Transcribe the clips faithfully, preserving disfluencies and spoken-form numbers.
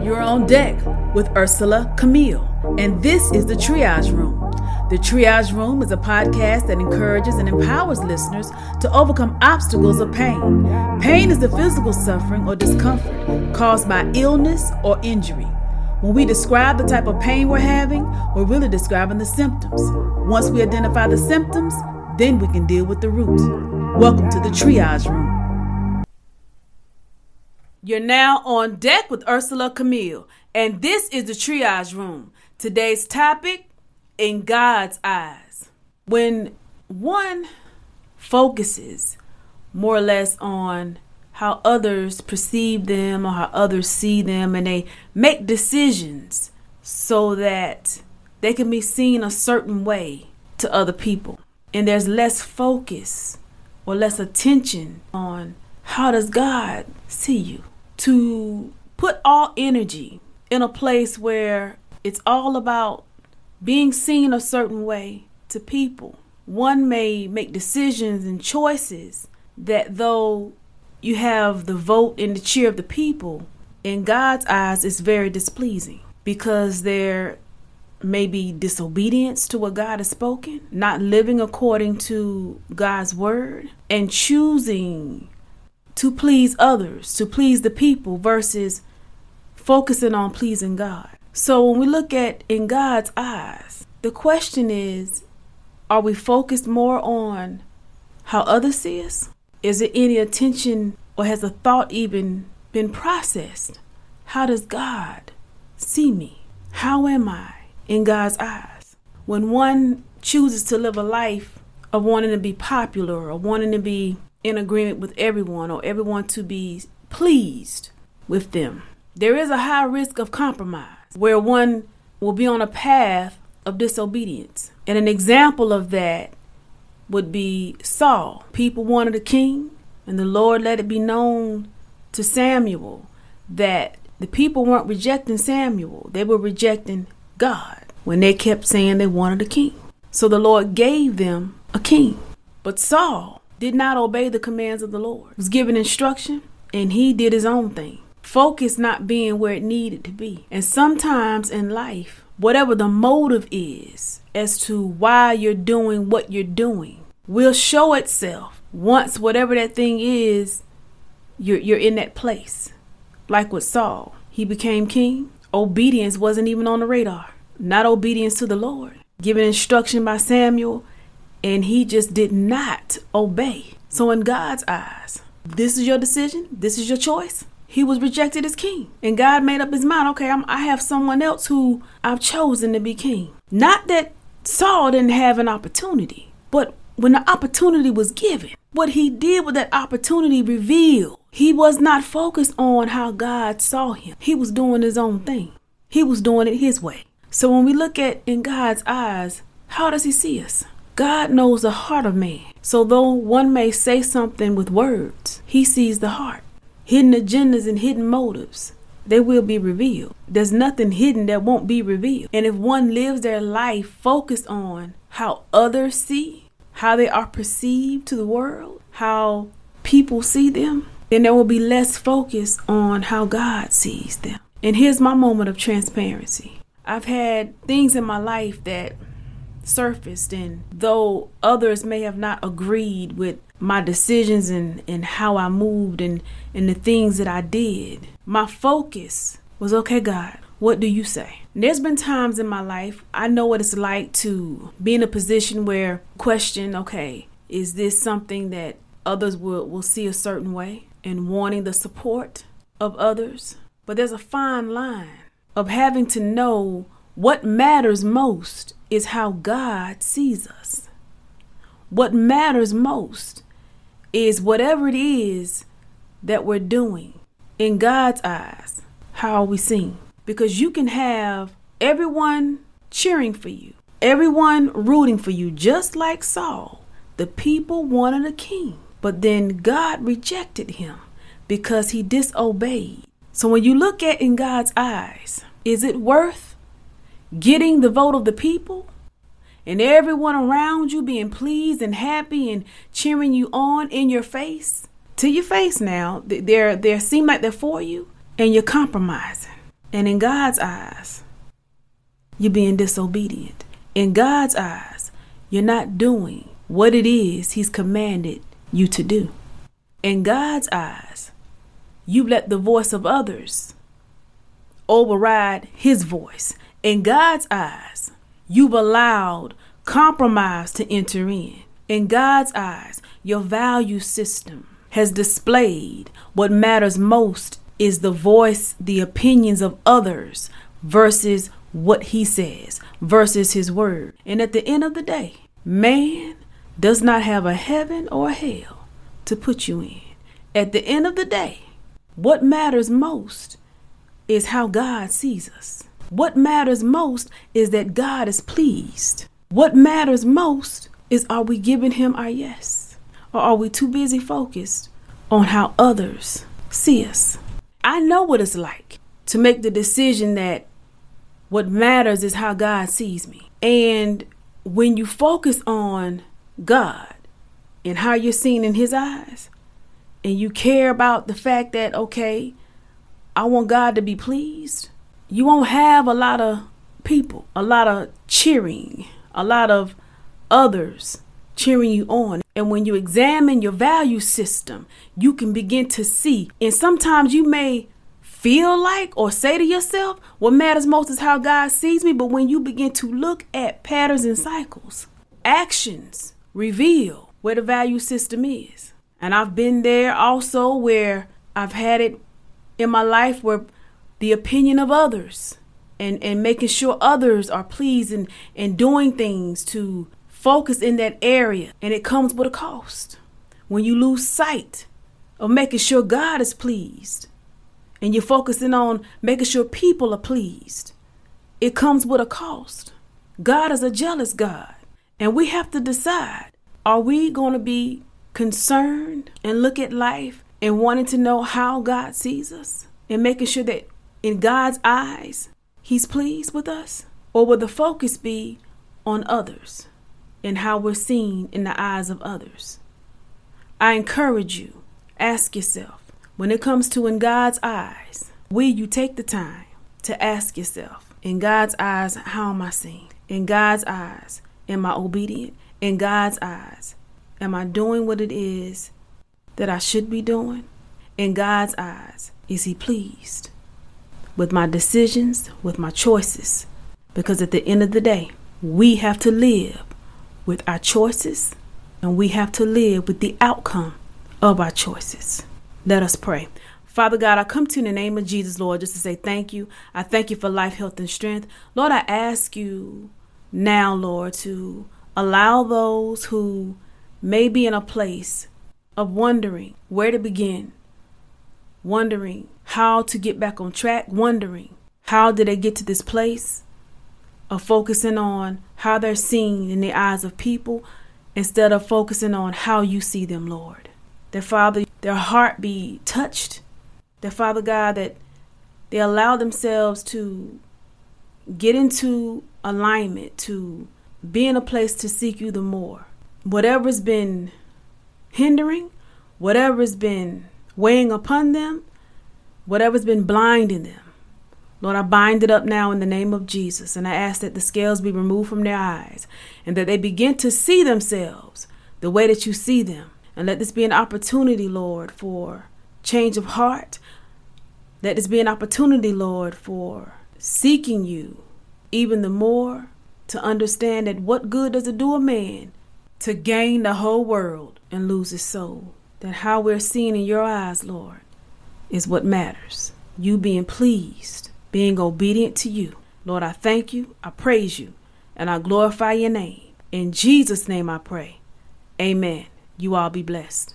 You're on deck with Ursula Camille, and this is the Triage Room. The Triage Room is a podcast that encourages and empowers listeners to overcome obstacles of pain. Pain is the physical suffering or discomfort caused by illness or injury. When we describe the type of pain we're having, we're really describing the symptoms. Once we identify the symptoms, then we can deal with the root. Welcome to the Triage Room. You're now on deck with Ursula Camille, and this is the Triage Room. Today's topic, in God's eyes. When one focuses more or less on how others perceive them or how others see them, and they make decisions so that they can be seen a certain way to other people, and there's less focus or less attention on how does God see you, to put all energy in a place where it's all about being seen a certain way to people. One may make decisions and choices that, though you have the vote and the cheer of the people, in God's eyes it's very displeasing, because there may be disobedience to what God has spoken, not living according to God's word, and choosing to please others, to please the people, versus focusing on pleasing God. So when we look at in God's eyes, the question is, are we focused more on how others see us? Is there any attention, or has a thought even been processed? How does God see me? How am I in God's eyes? When one chooses to live a life of wanting to be popular, or wanting to be in agreement with everyone, or everyone to be pleased with them, there is a high risk of compromise where one will be on a path of disobedience. And an example of that would be Saul. People wanted a king, and the Lord let it be known to Samuel that the people weren't rejecting Samuel, they were rejecting God when they kept saying they wanted a king. So the Lord gave them a king. But Saul did not obey the commands of the Lord. He was given instruction, and he did his own thing. Focus not being where it needed to be. And sometimes in life, whatever the motive is as to why you're doing what you're doing will show itself once whatever that thing is, you're, you're in that place. Like with Saul, he became king. Obedience wasn't even on the radar. Not obedience to the Lord. Given instruction by Samuel, and he just did not obey. So in God's eyes, this is your decision. This is your choice. He was rejected as king, and God made up his mind. Okay, I'm, I have someone else who I've chosen to be king. Not that Saul didn't have an opportunity, but when the opportunity was given, what he did with that opportunity revealed. He was not focused on how God saw him. He was doing his own thing. He was doing it his way. So when we look at in God's eyes, how does he see us? God knows the heart of man. So though one may say something with words, he sees the heart. Hidden agendas and hidden motives, they will be revealed. There's nothing hidden that won't be revealed. And if one lives their life focused on how others see, how they are perceived to the world, how people see them, then there will be less focus on how God sees them. And here's my moment of transparency. I've had things in my life that surfaced, and though others may have not agreed with my decisions and, and how I moved and, and the things that I did, my focus was, okay, God, what do you say? And there's been times in my life, I know what it's like to be in a position where question, okay, is this something that others will, will see a certain way, and wanting the support of others? But there's a fine line of having to know what matters most is how God sees us. What matters most is whatever it is that we're doing in God's eyes, how are we seen? Because you can have everyone cheering for you, everyone rooting for you, just like Saul. The people wanted a king, but then God rejected him because he disobeyed. So when you look at in God's eyes, is it worth getting the vote of the people and everyone around you being pleased and happy and cheering you on in your face? To your face now, they're, they seem like they're for you, and you're compromising. And in God's eyes, you're being disobedient. In God's eyes, you're not doing what it is He's commanded you to do. In God's eyes, you let the voice of others override His voice. In God's eyes, you've allowed compromise to enter in. In God's eyes, your value system has displayed what matters most is the voice, the opinions of others versus what He says, versus His word. And at the end of the day, man does not have a heaven or a hell to put you in. At the end of the day, what matters most is how God sees us. What matters most is that God is pleased. What matters most is, are we giving Him our yes? Or are we too busy focused on how others see us? I know what it's like to make the decision that what matters is how God sees me. And when you focus on God and how you're seen in His eyes, and you care about the fact that, okay, I want God to be pleased, you won't have a lot of people, a lot of cheering, a lot of others cheering you on. And when you examine your value system, you can begin to see. And sometimes you may feel like or say to yourself, what matters most is how God sees me. But when you begin to look at patterns and cycles, actions reveal where the value system is. And I've been there also where I've had it in my life where the opinion of others and, and making sure others are pleased and, and doing things to focus in that area. And it comes with a cost. When you lose sight of making sure God is pleased and you're focusing on making sure people are pleased, it comes with a cost. God is a jealous God. And we have to decide, are we going to be concerned and look at life and wanting to know how God sees us and making sure that in God's eyes, He's pleased with us? Or will the focus be on others and how we're seen in the eyes of others? I encourage you, ask yourself, when it comes to in God's eyes, will you take the time to ask yourself, in God's eyes, how am I seen? In God's eyes, am I obedient? In God's eyes, am I doing what it is that I should be doing? In God's eyes, is He pleased with my decisions, with my choices? Because at the end of the day, we have to live with our choices and we have to live with the outcome of our choices. Let us pray. Father God, I come to you in the name of Jesus, Lord, just to say thank you. I thank you for life, health, and strength. Lord, I ask you now, Lord, to allow those who may be in a place of wondering where to begin, wondering how to get back on track, wondering how did they get to this place of focusing on how they're seen in the eyes of people instead of focusing on how you see them, Lord. That, Father, their heart be touched. That, Father God, that they allow themselves to get into alignment, to be in a place to seek you the more. Whatever's been hindering, whatever's been weighing upon them, whatever's been blinding them, Lord, I bind it up now in the name of Jesus. And I ask that the scales be removed from their eyes and that they begin to see themselves the way that you see them. And let this be an opportunity, Lord, for change of heart. Let this be an opportunity, Lord, for seeking you even the more, to understand that what good does it do a man to gain the whole world and lose his soul? That how we're seen in your eyes, Lord, is what matters. You being pleased, being obedient to you. Lord, I thank you, I praise you, and I glorify your name. In Jesus' name I pray. Amen. You all be blessed.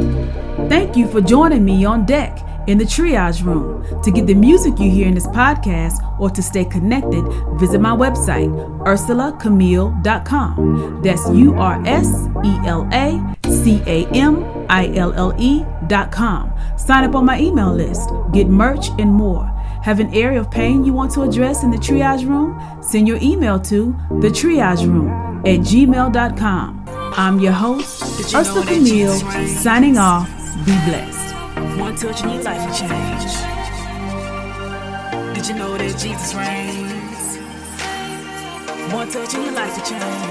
Thank you for joining me on deck in the Triage Room. To get the music you hear in this podcast or to stay connected, visit my website, ursula camille dot com. That's U R S E L A C A M I L L E dot com. Sign up on my email list, get merch and more. Have an area of pain you want to address in the Triage Room? Send your email to the triage room at gmail dot com. I'm your host, Ursula Camille, signing off. Be blessed. One touch and your life will change. Did you know that Jesus reigns? One touch and your life to change.